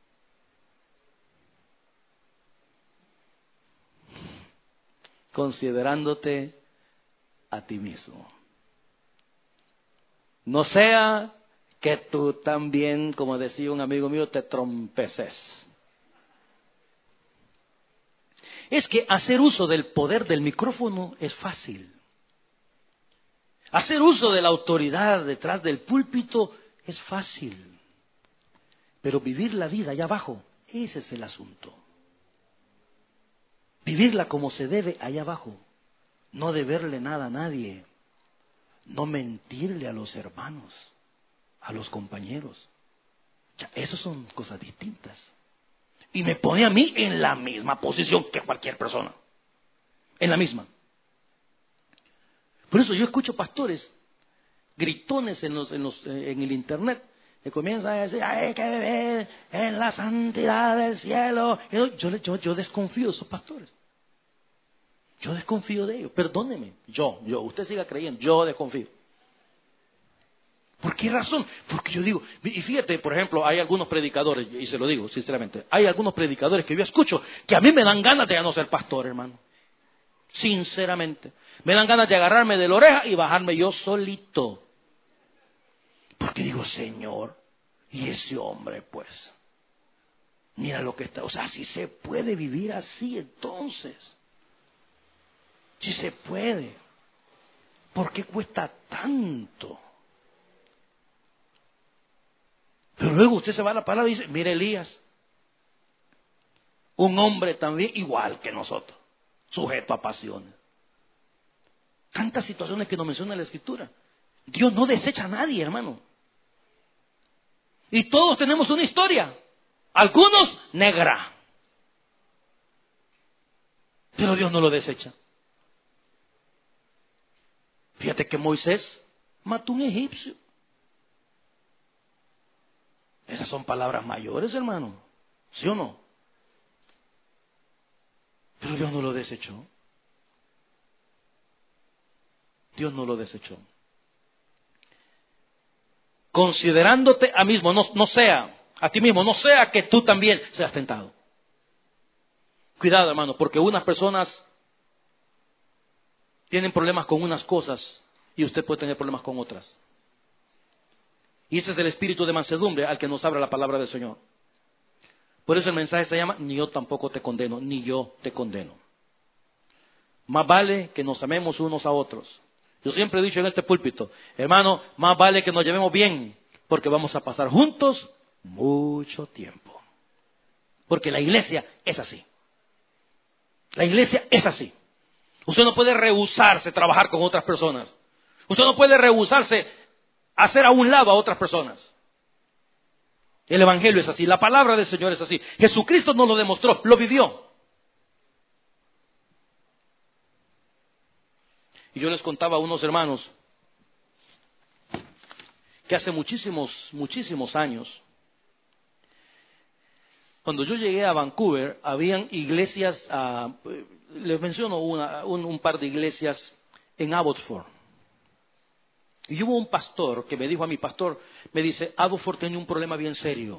Considerándote a ti mismo. No sea que tú también, como decía un amigo mío, te trompeces. Es que hacer uso del poder del micrófono es fácil. Hacer uso de la autoridad detrás del púlpito es fácil. Pero vivir la vida allá abajo, ese es el asunto. Vivirla como se debe allá abajo. No deberle nada a nadie. No mentirle a los hermanos, a los compañeros. Ya, esas son cosas distintas. Y me pone a mí en la misma posición que cualquier persona. En la misma. Por eso yo escucho pastores gritones en el internet que comienzan a decir, hay que beber en la santidad del cielo. Yo desconfío de esos pastores. Yo desconfío de ellos. Perdóneme. Usted siga creyendo. Yo desconfío. ¿Por qué razón? Porque yo digo, y fíjate, por ejemplo, hay algunos predicadores, y se lo digo sinceramente, hay algunos predicadores que yo escucho que a mí me dan ganas de ya no ser pastor, hermano. Sinceramente. Me dan ganas de agarrarme de la oreja y bajarme yo solito. Porque digo, Señor, y ese hombre, pues, mira lo que está, o sea, si se puede vivir así entonces. Si se puede. ¿Por qué cuesta tanto? Pero luego usted se va a la palabra y dice, mire Elías, un hombre también igual que nosotros, sujeto a pasiones. Tantas situaciones que nos menciona la Escritura. Dios no desecha a nadie, hermano. Y todos tenemos una historia. Algunos negra. Pero Dios no lo desecha. Fíjate que Moisés mató a un egipcio. Esas son palabras mayores, hermano. ¿Sí o no? Pero Dios no lo desechó. Dios no lo desechó. Considerándote a mismo, no sea, a ti mismo, no sea que tú también seas tentado. Cuidado, hermano, porque unas personas tienen problemas con unas cosas y usted puede tener problemas con otras. Y ese es el espíritu de mansedumbre al que nos habla la palabra del Señor. Por eso el mensaje se llama, ni yo tampoco te condeno, ni yo te condeno. Más vale que nos amemos unos a otros. Yo siempre he dicho en este púlpito, hermano, más vale que nos llevemos bien, porque vamos a pasar juntos mucho tiempo. Porque la iglesia es así. La iglesia es así. Usted no puede rehusarse a trabajar con otras personas. Usted no puede rehusarse a hacer a un lado a otras personas. El evangelio es así, la palabra del Señor es así. Jesucristo nos lo demostró, lo vivió. Y yo les contaba a unos hermanos que hace muchísimos años, cuando yo llegué a Vancouver, habían iglesias, les menciono un par de iglesias en Abbotsford. Y hubo un pastor que me dijo a mi pastor, me dice, Abbotsford tiene un problema bien serio.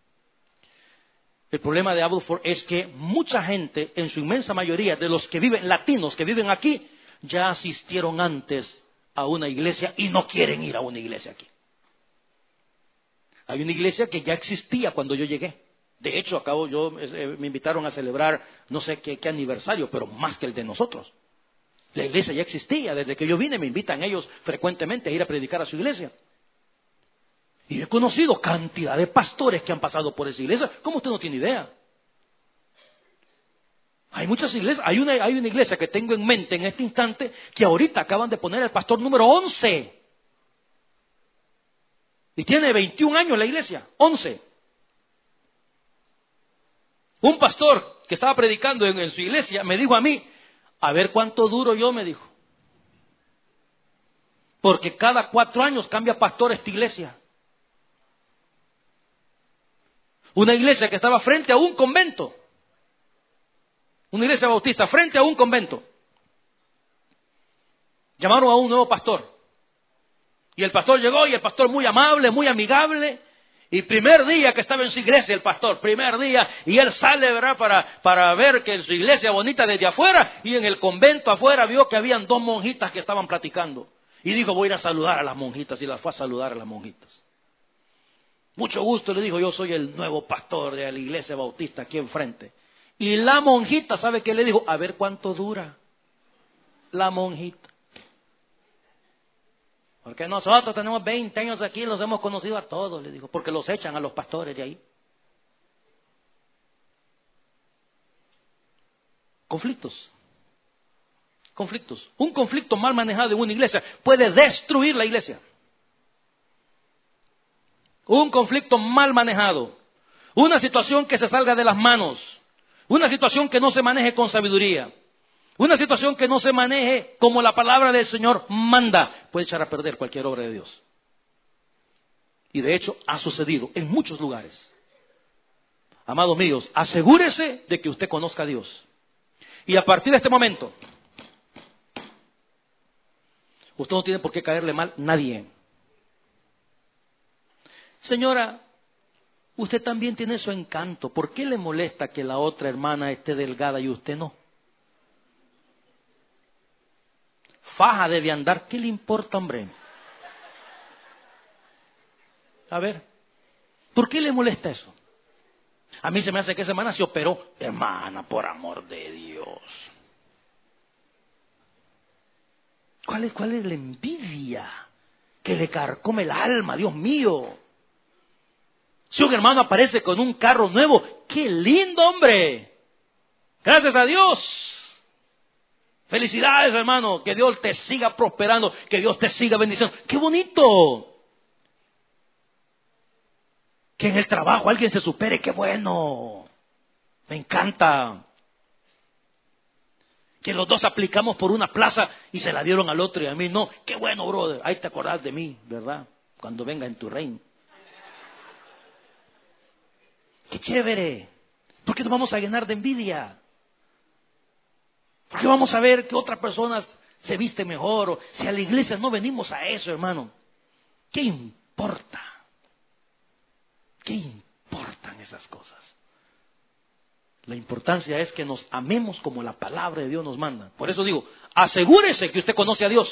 El problema de Abbotsford es que mucha gente, en su inmensa mayoría, de los que viven, latinos que viven aquí, ya asistieron antes a una iglesia y no quieren ir a una iglesia aquí. Hay una iglesia que ya existía cuando yo llegué. De hecho, me invitaron a celebrar no sé qué aniversario, pero más que el de nosotros. La iglesia ya existía, desde que yo vine me invitan ellos frecuentemente a ir a predicar a su iglesia. Y he conocido cantidad de pastores que han pasado por esa iglesia, como usted no tiene idea. Hay muchas iglesias, hay una iglesia que tengo en mente en este instante, que ahorita acaban de poner el pastor número 11. Y tiene 21 años la iglesia, 11. Un pastor que estaba predicando en su iglesia me dijo a mí, a ver cuánto duro yo, me dijo. Porque cada 4 años cambia pastor esta iglesia. Una iglesia que estaba frente a un convento. Una iglesia bautista frente a un convento. Llamaron a un nuevo pastor. Y el pastor llegó, y el pastor muy amable, muy amigable. Y primer día que estaba en su iglesia el pastor, primer día, y él sale, ¿verdad?, para ver que en su iglesia bonita desde afuera, y en el convento afuera vio que habían 2 monjitas que estaban platicando. Y dijo, voy a ir a saludar a las monjitas, y las fue a saludar a las monjitas. Mucho gusto, le dijo, yo soy el nuevo pastor de la iglesia bautista aquí enfrente. Y la monjita, ¿sabe qué le dijo? A ver cuánto dura la monjita. Porque nosotros tenemos 20 años aquí, los hemos conocido a todos, le dijo, porque los echan a los pastores de ahí. Conflictos. Un conflicto mal manejado en una iglesia puede destruir la iglesia. Un conflicto mal manejado. Una situación que se salga de las manos. Una situación que no se maneje con sabiduría. Una situación que no se maneje como la palabra del Señor manda, puede echar a perder cualquier obra de Dios. Y de hecho ha sucedido en muchos lugares. Amados míos, asegúrese de que usted conozca a Dios. Y a partir de este momento, usted no tiene por qué caerle mal a nadie. Señora, usted también tiene su encanto. ¿Por qué le molesta que la otra hermana esté delgada y usted no? Faja debe andar, ¿qué le importa, hombre? A ver, ¿por qué le molesta eso? A mí se me hace que esa hermana se operó. Hermana, por amor de Dios. ¿Cuál es la envidia que le carcome el alma, Dios mío? Si un hermano aparece con un carro nuevo, ¡qué lindo, hombre! Gracias a Dios. Felicidades, hermano, que Dios te siga prosperando, que Dios te siga bendiciendo. ¡Qué bonito! Que en el trabajo alguien se supere, ¡qué bueno! Me encanta. Que los dos aplicamos por una plaza y se la dieron al otro y a mí no. ¡Qué bueno, brother! Ahí te acordás de mí, ¿verdad? Cuando venga en tu reino. ¡Qué chévere! ¿Por qué nos vamos a llenar de envidia? ¿Por qué vamos a ver que otras personas se visten mejor? O si a la iglesia no venimos a eso, hermano. ¿Qué importa? ¿Qué importan esas cosas? La importancia es que nos amemos como la palabra de Dios nos manda. Por eso digo, asegúrese que usted conoce a Dios.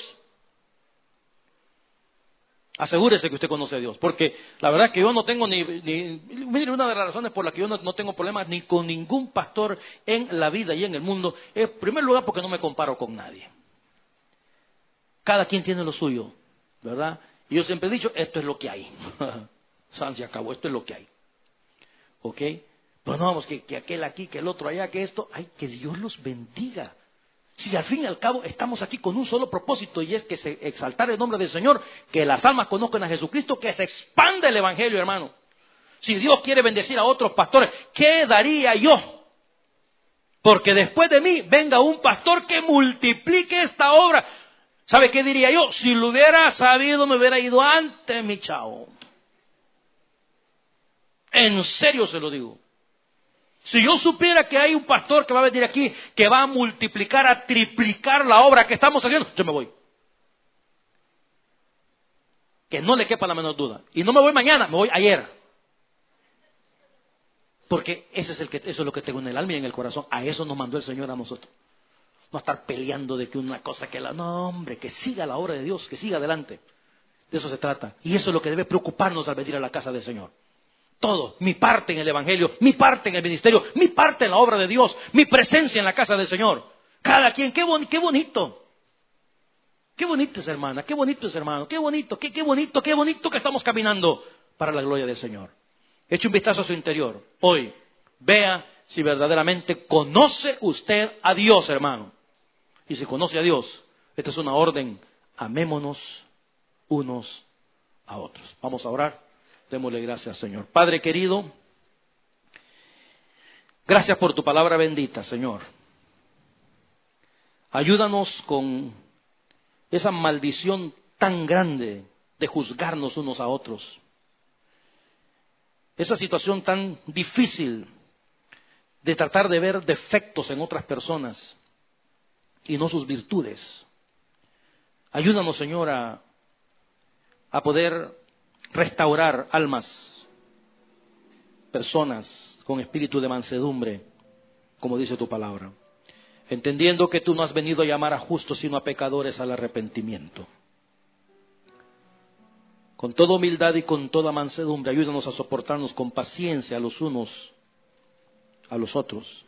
Asegúrese que usted conoce a Dios. Porque la verdad que yo no tengo mire, una de las razones por las que yo no tengo problemas ni con ningún pastor en la vida y en el mundo, es en primer lugar porque no me comparo con nadie. Cada quien tiene lo suyo, ¿verdad? Y yo siempre he dicho, esto es lo que hay. San se acabó, esto es lo que hay. ¿Ok? Pero no vamos, que aquel aquí, que el otro allá, que esto. Ay, que Dios los bendiga. Si al fin y al cabo estamos aquí con un solo propósito, y es que se exaltar el nombre del Señor, que las almas conozcan a Jesucristo, que se expanda el Evangelio, hermano. Si Dios quiere bendecir a otros pastores, ¿qué daría yo? Porque después de mí venga un pastor que multiplique esta obra. ¿Sabe qué diría yo? Si lo hubiera sabido, me hubiera ido antes, mi chavo. En serio se lo digo. Si yo supiera que hay un pastor que va a venir aquí, que va a multiplicar, a triplicar la obra que estamos haciendo, yo me voy. Que no le quepa la menor duda. Y no me voy mañana, me voy ayer. Porque eso es lo que tengo en el alma y en el corazón. A eso nos mandó el Señor a nosotros. No estar peleando de que una cosa que la... No, hombre, que siga la obra de Dios, que siga adelante. De eso se trata. Y eso es lo que debe preocuparnos al venir a la casa del Señor. Todo, mi parte en el Evangelio, mi parte en el ministerio, mi parte en la obra de Dios, mi presencia en la casa del Señor. Cada quien, qué bonito. Qué bonito es, hermana, qué bonito es, hermano, qué bonito que estamos caminando para la gloria del Señor. Eche un vistazo a su interior. Hoy, vea si verdaderamente conoce usted a Dios, hermano. Y si conoce a Dios, esta es una orden, amémonos unos a otros. Vamos a orar. Démosle gracias, Señor. Padre querido, gracias por tu palabra bendita, Señor. Ayúdanos con esa maldición tan grande de juzgarnos unos a otros. esa situación tan difícil de tratar de ver defectos en otras personas y no sus virtudes. Ayúdanos, Señor, a poder restaurar almas, personas con espíritu de mansedumbre, como dice tu palabra, entendiendo que tú no has venido a llamar a justos sino a pecadores al arrepentimiento. Con toda humildad y con toda mansedumbre, ayúdanos a soportarnos con paciencia los unos a los otros.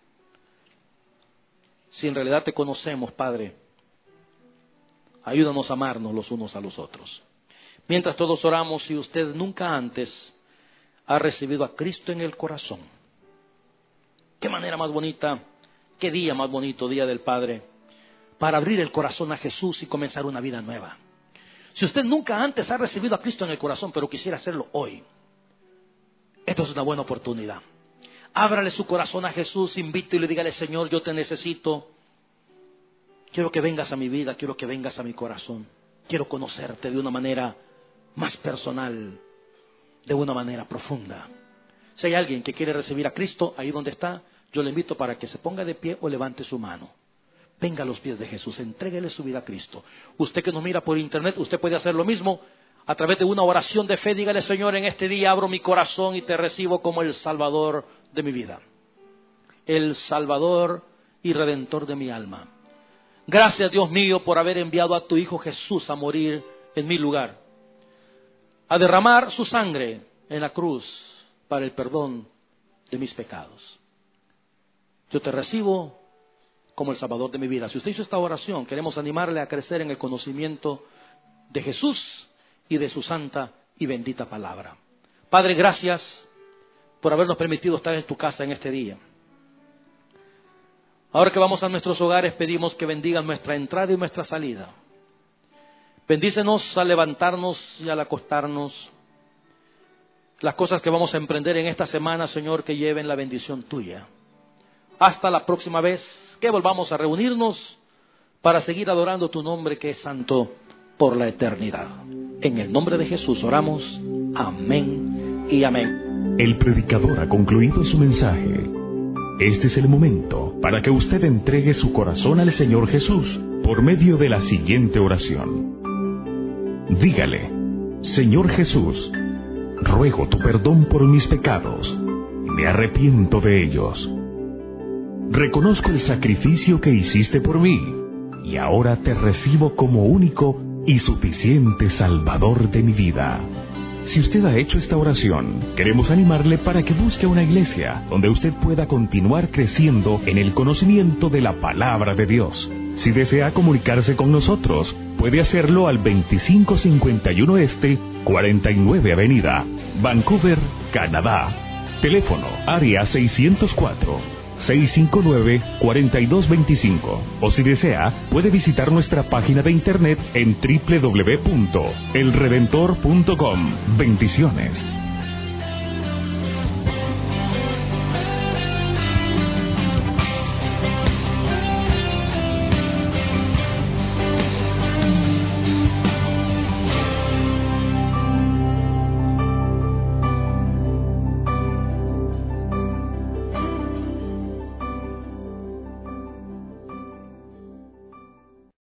Si en realidad te conocemos, Padre, ayúdanos a amarnos los unos a los otros. Mientras todos oramos, si usted nunca antes ha recibido a Cristo en el corazón, qué manera más bonita, qué día más bonito, Día del Padre, para abrir el corazón a Jesús y comenzar una vida nueva. Si usted nunca antes ha recibido a Cristo en el corazón, pero quisiera hacerlo hoy, esto es una buena oportunidad. Ábrale su corazón a Jesús, invítelo y dígale: Señor, yo te necesito. Quiero que vengas a mi vida, quiero que vengas a mi corazón. Quiero conocerte de una manera más personal, de una manera profunda. Si hay alguien que quiere recibir a Cristo, ahí donde está, yo le invito para que se ponga de pie o levante su mano. Venga a los pies de Jesús, entréguele su vida a Cristo. Usted que nos mira por internet, usted puede hacer lo mismo. A través de una oración de fe, dígale: Señor, en este día abro mi corazón y te recibo como el Salvador de mi vida, el Salvador y Redentor de mi alma. Gracias, Dios mío, por haber enviado a tu Hijo Jesús a morir en mi lugar, a derramar su sangre en la cruz para el perdón de mis pecados. Yo te recibo como el Salvador de mi vida. Si usted hizo esta oración, queremos animarle a crecer en el conocimiento de Jesús y de su santa y bendita palabra. Padre, gracias por habernos permitido estar en tu casa en este día. Ahora que vamos a nuestros hogares, pedimos que bendigan nuestra entrada y nuestra salida. Bendícenos al levantarnos y al acostarnos. Las cosas que vamos a emprender en esta semana, Señor, que lleven la bendición tuya. Hasta la próxima vez que volvamos a reunirnos para seguir adorando tu nombre, que es santo por la eternidad. En el nombre de Jesús oramos. Amén y amén. El predicador ha concluido su mensaje. Este es el momento para que usted entregue su corazón al Señor Jesús por medio de la siguiente oración. Dígale: Señor Jesús, ruego tu perdón por mis pecados. Me arrepiento de ellos. Reconozco el sacrificio que hiciste por mí y ahora te recibo como único y suficiente Salvador de mi vida. Si usted ha hecho esta oración, queremos animarle para que busque una iglesia donde usted pueda continuar creciendo en el conocimiento de la palabra de Dios. Si desea comunicarse con nosotros, puede hacerlo al 2551 Este, 49 Avenida, Vancouver, Canadá. Teléfono área 604-659-4225. O si desea, puede visitar nuestra página de internet en www.elredentor.com. Bendiciones.